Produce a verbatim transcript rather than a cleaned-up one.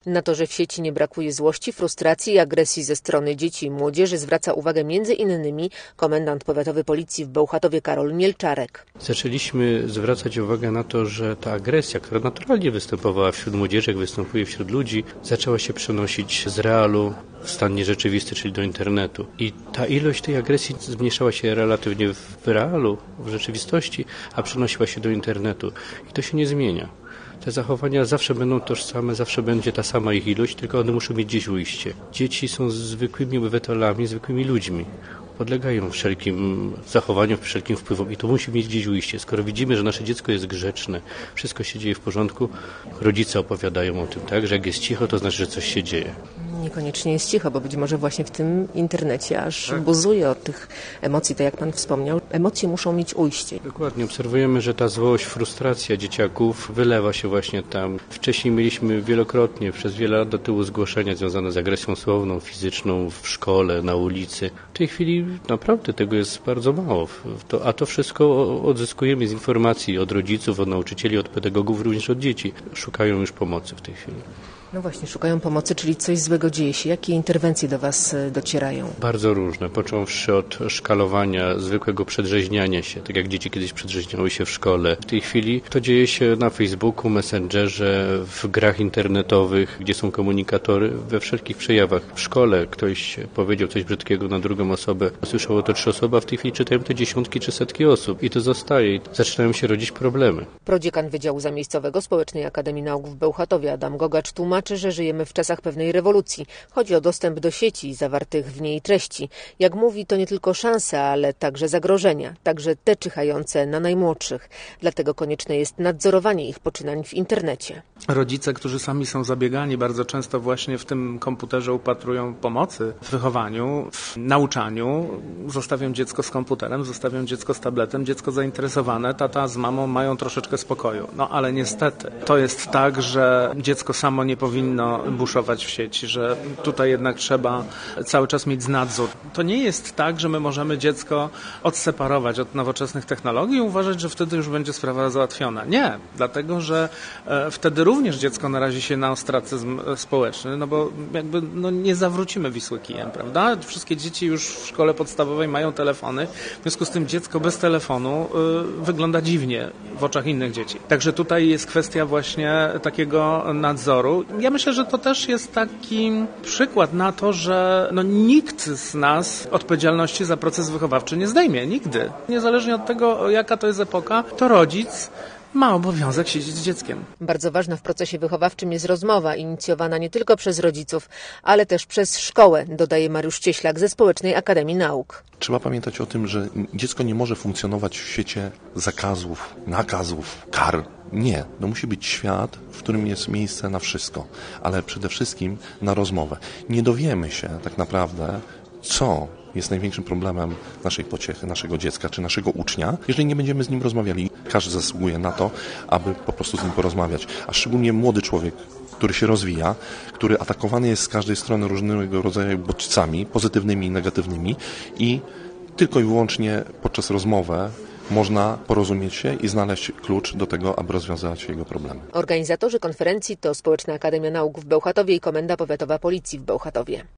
Na to, że w sieci nie brakuje złości, frustracji i agresji ze strony dzieci i młodzieży, zwraca uwagę między innymi komendant powiatowy policji w Bełchatowie Karol Mielczarek. Zaczęliśmy zwracać uwagę na to, że ta agresja, która naturalnie występowała wśród młodzieży, jak występuje wśród ludzi, zaczęła się przenosić z realu w stan nierzeczywisty, czyli do internetu. I ta ilość tej agresji zmniejszała się relatywnie w realu, w rzeczywistości, a przenosiła się do internetu. I to się nie zmienia. Te zachowania zawsze będą tożsame, zawsze będzie ta sama ich ilość, tylko one muszą mieć gdzieś ujście. Dzieci są zwykłymi obywatelami, zwykłymi ludźmi. Podlegają wszelkim zachowaniom, wszelkim wpływom i to musi mieć gdzieś ujście. Skoro widzimy, że nasze dziecko jest grzeczne, wszystko się dzieje w porządku, rodzice opowiadają o tym, tak, że jak jest cicho, to znaczy, że coś się dzieje. Niekoniecznie jest cicho, bo być może właśnie w tym internecie aż tak. buzuje od tych emocji, tak jak pan wspomniał. Emocje muszą mieć ujście. Dokładnie. Obserwujemy, że ta złość, frustracja dzieciaków wylewa się właśnie tam. Wcześniej mieliśmy wielokrotnie, przez wiele lat do tyłu zgłoszenia związane z agresją słowną, fizyczną w szkole, na ulicy. W tej chwili naprawdę tego jest bardzo mało. To, a to wszystko odzyskujemy z informacji od rodziców, od nauczycieli, od pedagogów, również od dzieci. Szukają już pomocy w tej chwili. No właśnie, szukają pomocy, czyli coś złego dzieje się. Jakie interwencje do was docierają? Bardzo różne, począwszy od szkalowania, zwykłego przedrzeźniania się, tak jak dzieci kiedyś przedrzeźniały się w szkole. W tej chwili to dzieje się na Facebooku, Messengerze, w grach internetowych, gdzie są komunikatory, we wszelkich przejawach. W szkole ktoś powiedział coś brzydkiego na drugą osobę, słyszało to trzy osoby, a w tej chwili czytają to dziesiątki czy setki osób i to zostaje i zaczynają się rodzić problemy. Prodziekan Wydziału Zamiejscowego Społecznej Akademii Nauk w Bełchatowie Adam Gogacz tłumaczy, że żyjemy w czasach pewnej rewolucji. Chodzi o dostęp do sieci i zawartych w niej treści. Jak mówi, to nie tylko szanse, ale także zagrożenia, także te czyhające na najmłodszych. Dlatego konieczne jest nadzorowanie ich poczynań w internecie. Rodzice, którzy sami są zabiegani, bardzo często właśnie w tym komputerze upatrują pomocy w wychowaniu, w nauczaniu. Zostawią dziecko z komputerem, zostawią dziecko z tabletem, dziecko zainteresowane, tata z mamą mają troszeczkę spokoju. No ale niestety to jest tak, że dziecko samo nie powinno buszować w sieci, że tutaj jednak trzeba cały czas mieć nadzór. To nie jest tak, że my możemy dziecko odseparować od nowoczesnych technologii i uważać, że wtedy już będzie sprawa załatwiona. Nie, dlatego, że e, wtedy również dziecko narazi się na ostracyzm społeczny, no bo jakby no, nie zawrócimy Wisły kijem, prawda? Wszystkie dzieci już w szkole podstawowej mają telefony, w związku z tym dziecko bez telefonu y, wygląda dziwnie w oczach innych dzieci. Także tutaj jest kwestia właśnie takiego nadzoru. Ja myślę, że to też jest taki przykład na to, że no, nikt z nas odpowiedzialności za proces wychowawczy nie zdejmie. Nigdy. Niezależnie od tego, jaka to jest epoka, to rodzic ma obowiązek siedzieć z dzieckiem. Bardzo ważna w procesie wychowawczym jest rozmowa, inicjowana nie tylko przez rodziców, ale też przez szkołę, dodaje Mariusz Cieślak ze Społecznej Akademii Nauk. Trzeba pamiętać o tym, że dziecko nie może funkcjonować w świecie zakazów, nakazów, kar. Nie, no musi być świat, w którym jest miejsce na wszystko, ale przede wszystkim na rozmowę. Nie dowiemy się tak naprawdę, co jest największym problemem naszej pociechy, naszego dziecka czy naszego ucznia, jeżeli nie będziemy z nim rozmawiali. Każdy zasługuje na to, aby po prostu z nim porozmawiać, a szczególnie młody człowiek, który się rozwija, który atakowany jest z każdej strony różnego rodzaju bodźcami, pozytywnymi i negatywnymi i tylko i wyłącznie poprzez rozmowę można porozumieć się i znaleźć klucz do tego, aby rozwiązywać jego problemy. Organizatorzy konferencji to Społeczna Akademia Nauk w Bełchatowie i Komenda Powiatowa Policji w Bełchatowie.